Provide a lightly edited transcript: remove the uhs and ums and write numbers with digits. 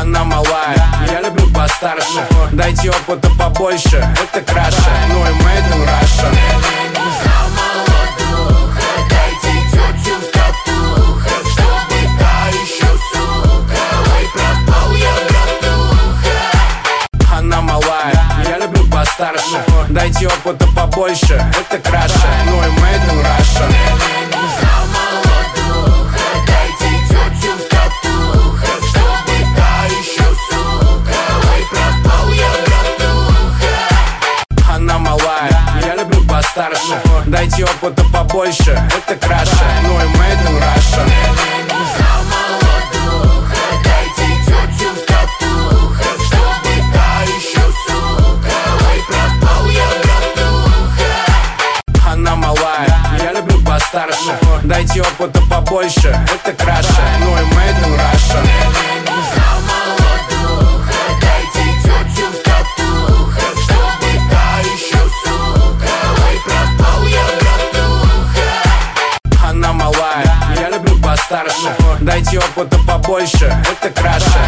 Она малая, я люблю постарше. Дайте опыта побольше, это краше. Ну и made in Russia. Старше. Дайте опыта побольше, это краше. Ну и made in Russia. Дайте тетю в татухах, чтобы та еще сука. Ой, пропал я, братуха. Она малая, я люблю постарше. Дайте опыта побольше, это краше. Ну и made in Russia. Старше. Дайте опыта побольше, это краше. Ну и made in Russia. Дайте тетю в татухах, чтобы та еще сука. Ой, пропал я, братуха. Она малая, я люблю постарше. Дайте опыта побольше, это краше.